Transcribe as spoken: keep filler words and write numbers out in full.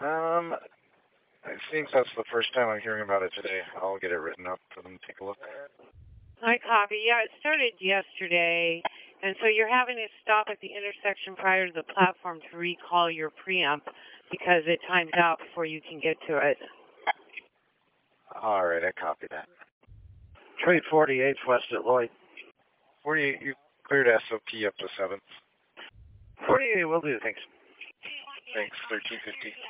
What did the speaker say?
Um, I think that's the first time I'm hearing about it today. I'll get it written up for them to take a look. I copy. Yeah, it started yesterday, and so you're having to stop at the intersection prior to the platform to recall your preamp because it times out before you can get to it. All right, I copy that. Trade forty-eight west at Lloyd. forty-eight, you cleared S O P up to seventh. forty-eight will do, thanks. Thanks, thirteen fifty.